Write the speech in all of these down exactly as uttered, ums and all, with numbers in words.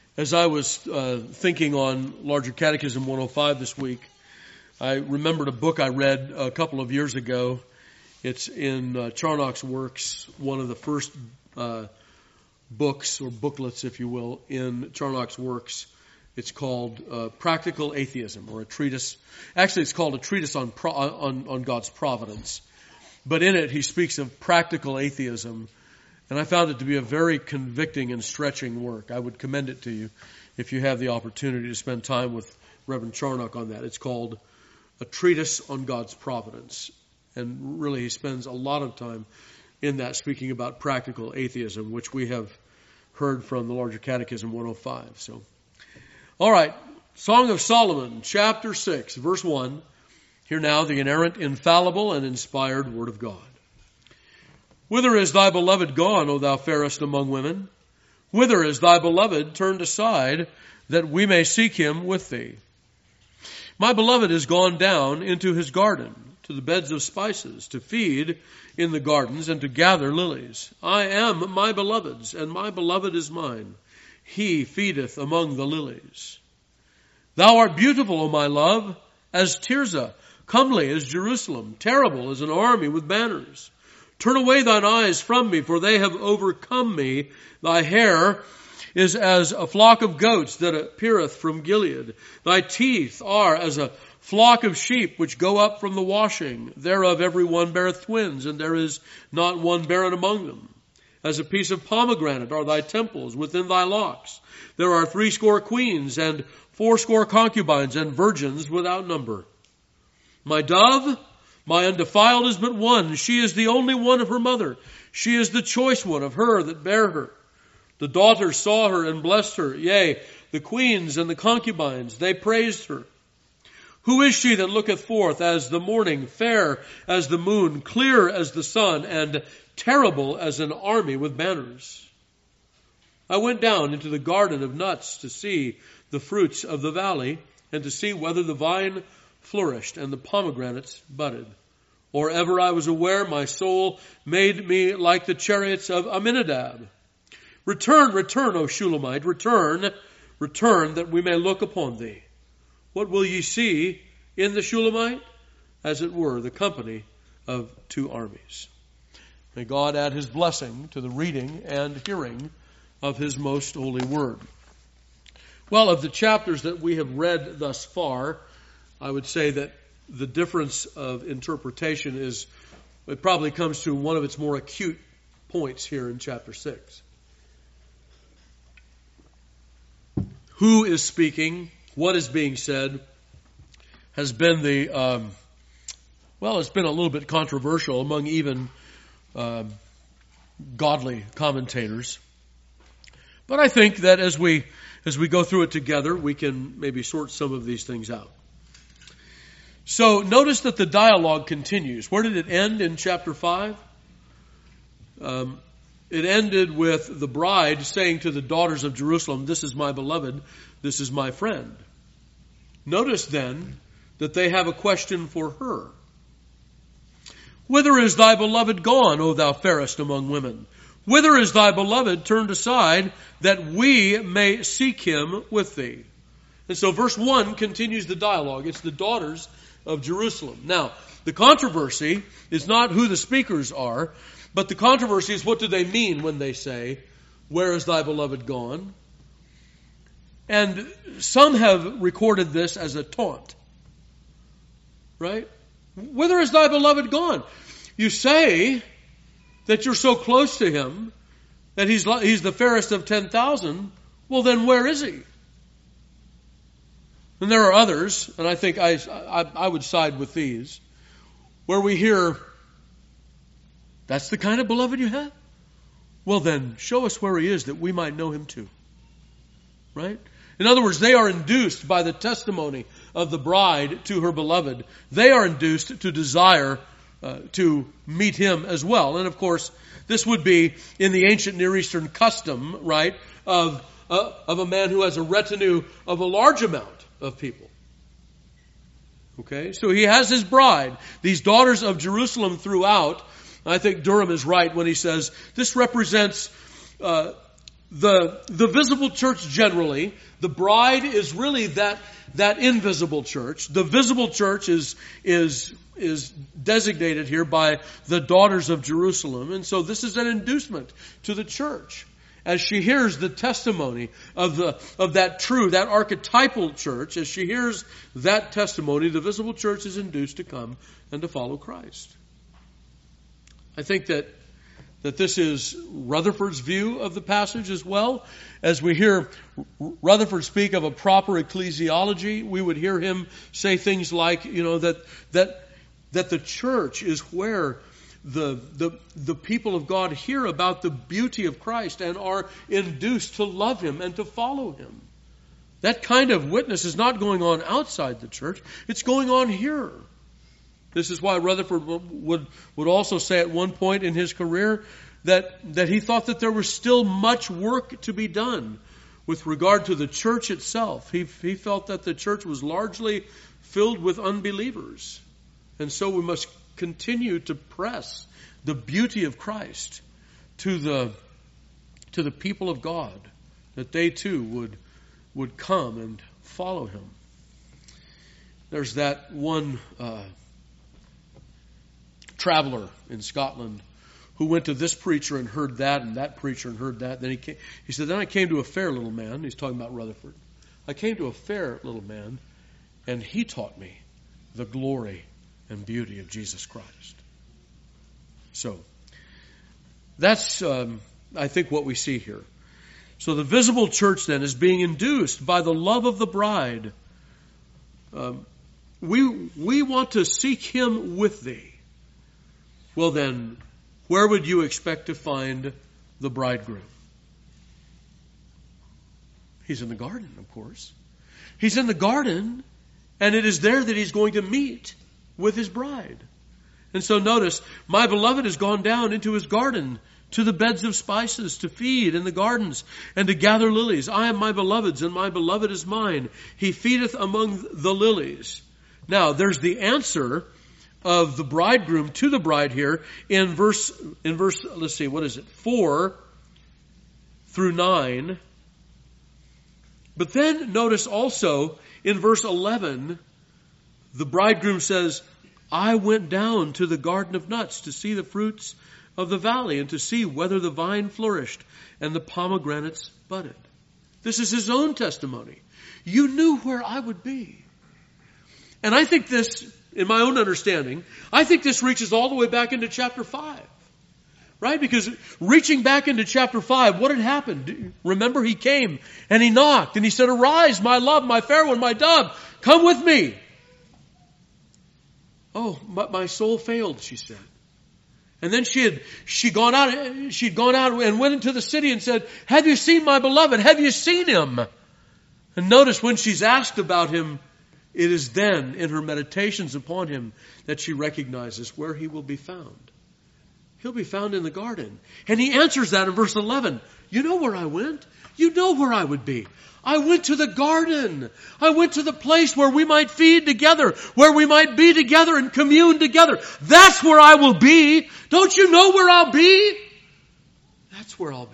As I was uh, thinking on Larger Catechism one oh five this week, I remembered a book I read a couple of years ago. It's in uh, Charnock's Works, one of the first uh, books or booklets, if you will, in Charnock's Works. It's called uh, Practical Atheism, or a treatise. Actually, it's called a treatise on, pro- on on God's providence. But in it, he speaks of practical atheism. And I found it to be a very convicting and stretching work. I would commend it to you if you have the opportunity to spend time with Reverend Charnock on that. It's called A Treatise on God's Providence. And really, he spends a lot of time in that speaking about practical atheism, which we have heard from the Larger Catechism one oh five. So, all right, Song of Solomon, chapter six, verse one. Hear now the inerrant, infallible, and inspired Word of God. Whither is thy beloved gone, O thou fairest among women? Whither is thy beloved turned aside, that we may seek him with thee? My beloved is gone down into his garden, to the beds of spices, to feed in the gardens and to gather lilies. I am my beloved's, and my beloved is mine. He feedeth among the lilies. Thou art beautiful, O my love, as Tirzah, comely as Jerusalem, terrible as an army with banners. Turn away thine eyes from me, for they have overcome me. Thy hair is as a flock of goats that appeareth from Gilead. Thy teeth are as a flock of sheep which go up from the washing. Thereof every one beareth twins, and there is not one barren among them. As a piece of pomegranate are thy temples within thy locks. There are threescore queens, and fourscore concubines, and virgins without number. My dove, my undefiled is but one. She is the only one of her mother. She is the choice one of her that bare her. The daughters saw her and blessed her. Yea, the queens and the concubines, they praised her. Who is she that looketh forth as the morning, fair as the moon, clear as the sun, and terrible as an army with banners? I went down into the garden of nuts to see the fruits of the valley, and to see whether the vine flourished and the pomegranates budded. Or ever I was aware, my soul made me like the chariots of Aminadab. Return, return, O Shulamite, return, return, that we may look upon thee. What will ye see in the Shulamite? As it were, the company of two armies. May God add his blessing to the reading and hearing of his most holy word. Well, of the chapters that we have read thus far, I would say that the difference of interpretation is, it probably comes to one of its more acute points here in chapter six. Who is speaking? What is being said? Has been the, um, well, it's been a little bit controversial among even um, godly commentators. But I think that as we as we go through it together, we can maybe sort some of these things out. So notice that the dialogue continues. Where did it end in chapter five? Um, it ended with the bride saying to the daughters of Jerusalem, "This is my beloved, this is my friend." Notice then that they have a question for her. Whither is thy beloved gone, O thou fairest among women? Whither is thy beloved turned aside, that we may seek him with thee? And so verse one continues the dialogue. It's the daughters of Jerusalem. Now, the controversy is not who the speakers are, but the controversy is what do they mean when they say, "Where is thy beloved gone?" And some have recorded this as a taunt. Right? Whither is thy beloved gone? You say that you're so close to him, that he's, he's the fairest of ten thousand. Well, then where is he? And there are others, and I think I, I, I would side with these, where we hear, that's the kind of beloved you have? Well then, show us where he is that we might know him too. Right? In other words, they are induced by the testimony of the bride to her beloved. They are induced to desire uh, to meet him as well. And of course, this would be in the ancient Near Eastern custom, right, of, uh, of a man who has a retinue of a large amount of people. Okay, so he has his bride, these daughters of Jerusalem throughout. I think Durham is right when he says this represents uh, the, the visible church generally, the bride is really that, that invisible church. The visible church is, is, is designated here by the daughters of Jerusalem. And so this is an inducement to the church. As she hears the testimony of the, of that true, that archetypal church, as she hears that testimony, the visible church is induced to come and to follow Christ. I think that that this is Rutherford's view of the passage as well. As we hear Rutherford speak of a proper ecclesiology, we would hear him say things like, you know, that that that the church is where the the the people of God hear about the beauty of Christ and are induced to love Him and to follow Him. That kind of witness is not going on outside the church, it's going on here. This is why Rutherford would, would also say at one point in his career that, that he thought that there was still much work to be done with regard to the church itself. He, he felt that the church was largely filled with unbelievers. And so we must continue to press the beauty of Christ to the, to the people of God, that they too would, would come and follow Him. There's that one uh, traveler in Scotland who went to this preacher and heard that and that preacher and heard that. Then he came, he said, then I came to a fair little man. He's talking about Rutherford. I came to a fair little man, and he taught me the glory and beauty of Jesus Christ. So, that's, um, I think, what we see here. So the visible church then is being induced by the love of the bride. Um, we, we want to seek Him with thee. Well then, where would you expect to find the bridegroom? He's in the garden, of course. He's in the garden, and it is there that He's going to meet with His bride. And so notice, my beloved has gone down into His garden, to the beds of spices, to feed in the gardens, and to gather lilies. I am my beloved's, and my beloved is mine. He feedeth among the lilies. Now, there's the answer of the bridegroom to the bride here in verse, in verse, let's see, what is it? Four through nine. But then notice also in verse eleven, the bridegroom says, I went down to the garden of nuts to see the fruits of the valley and to see whether the vine flourished and the pomegranates budded. This is his own testimony. You knew where I would be. And I think this, in my own understanding, I think this reaches all the way back into chapter five. Right? Because reaching back into chapter five, what had happened? Remember, he came and he knocked and he said, arise, my love, my fair one, my dove, come with me. Oh, but my soul failed, she said. And then she had, she gone out, she'd gone out and went into the city and said, have you seen my beloved? Have you seen him? And notice when she's asked about him, it is then in her meditations upon him that she recognizes where he will be found. He'll be found in the garden. And he answers that in verse eleven. You know where I went? You know where I would be. I went to the garden. I went to the place where we might feed together, where we might be together and commune together. That's where I will be. Don't you know where I'll be? That's where I'll be.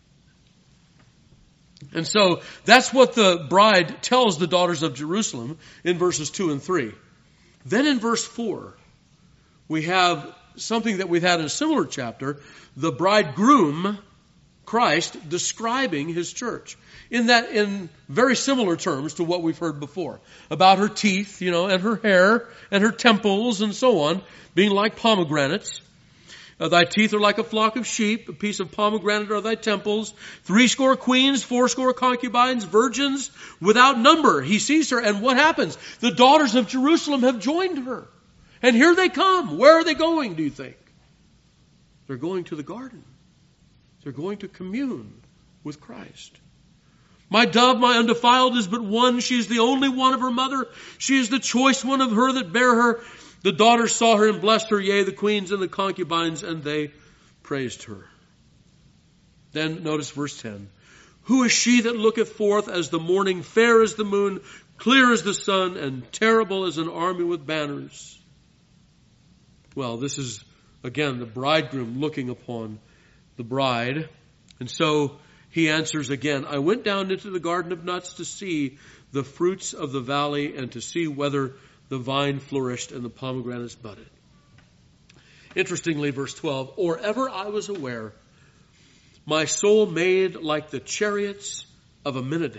And so that's what the bride tells the daughters of Jerusalem in verses two and three. Then in verse four, we have something that we've had in a similar chapter, the bridegroom, Christ, describing His church. In that, in very similar terms to what we've heard before. About her teeth, you know, and her hair, and her temples, and so on, being like pomegranates. Uh, thy teeth are like a flock of sheep, a piece of pomegranate are thy temples. Threescore queens, fourscore concubines, virgins without number. He sees her, and what happens? The daughters of Jerusalem have joined her. And here they come. Where are they going, do you think? They're going to the garden. They're going to commune with Christ. My dove, my undefiled, is but one. She is the only one of her mother. She is the choice one of her that bare her. The daughters saw her and blessed her, yea, the queens and the concubines, and they praised her. Then notice verse ten. Who is she that looketh forth as the morning, fair as the moon, clear as the sun, and terrible as an army with banners? Well, this is, again, the bridegroom looking upon the bride. And so he answers again, I went down into the garden of nuts to see the fruits of the valley and to see whether the vine flourished and the pomegranates budded. Interestingly, verse twelve, or ever I was aware, my soul made like the chariots of Aminadab.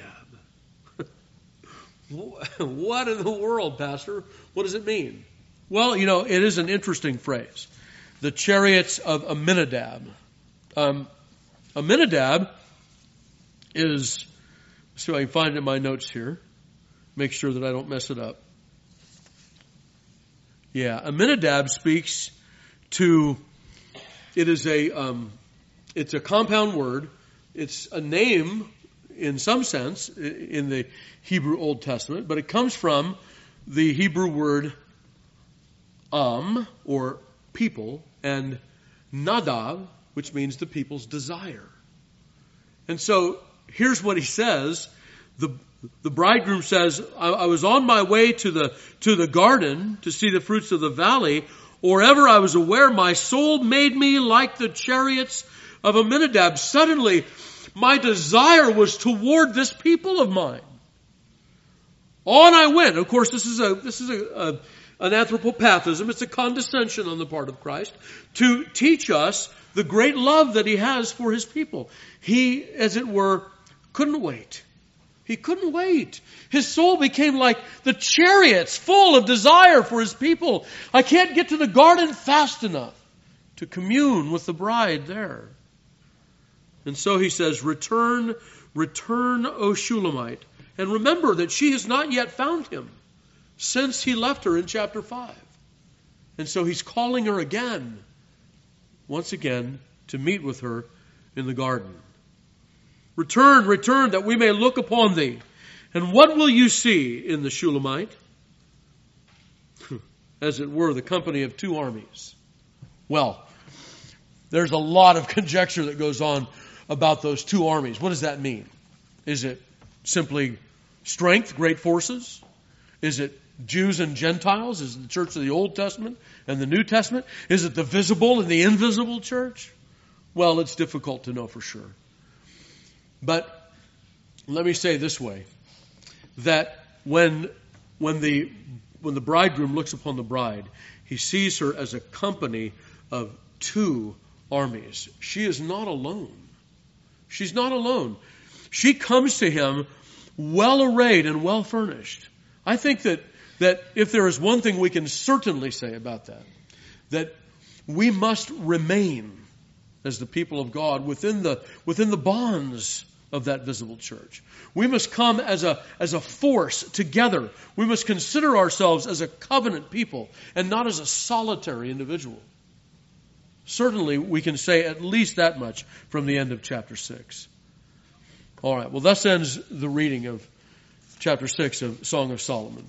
What in the world, Pastor? What does it mean? Well, you know, it is an interesting phrase. The chariots of Aminadab. Um, Aminadab is, let's see if I can find it in my notes here. Make sure that I don't mess it up. Yeah, Aminadab speaks to, it is a, um, it's a compound word. It's a name in some sense in the Hebrew Old Testament, but it comes from the Hebrew word am, or people, and Nadav, which means the people's desire. And so here's what he says. The the bridegroom says, I, I was on my way to the to the garden to see the fruits of the valley, or ever I was aware, my soul made me like the chariots of Aminadab. Suddenly, my desire was toward this people of mine. On I went. Of course, this is a this is a, a an anthropopathism. It's a condescension on the part of Christ to teach us the great love that he has for his people. He, as it were, couldn't wait. He couldn't wait. His soul became like the chariots, full of desire for his people. I can't get to the garden fast enough to commune with the bride there. And so he says, return, return, O Shulamite. And remember that she has not yet found him since he left her in chapter five. And so he's calling her again, once again, to meet with her in the garden. Return, return, that we may look upon thee. And what will you see in the Shulamite? As it were, the company of two armies. Well, there's a lot of conjecture that goes on about those two armies. What does that mean? Is it simply strength, great forces? Is it Jews and Gentiles? Is it the church of the Old Testament and the New Testament? Is it the visible and the invisible church? Well, it's difficult to know for sure. But let me say this way, that when when the when the bridegroom looks upon the bride, he sees her as a company of two armies. She is not alone. She's not alone. She comes to him well arrayed and well furnished. I think that that if there is one thing we can certainly say about that, that we must remain as the people of God within the within the bonds of that visible church. We must come as a as a force together. We must consider ourselves as a covenant people and not as a solitary individual. Certainly we can say at least that much from the end of chapter six. All right, well, thus ends the reading of chapter six of Song of Solomon.